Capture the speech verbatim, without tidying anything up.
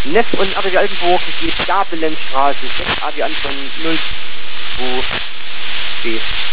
Neff und A B W Altenburg geht Gabelenstraße, sechs A wie Anton null zwei B.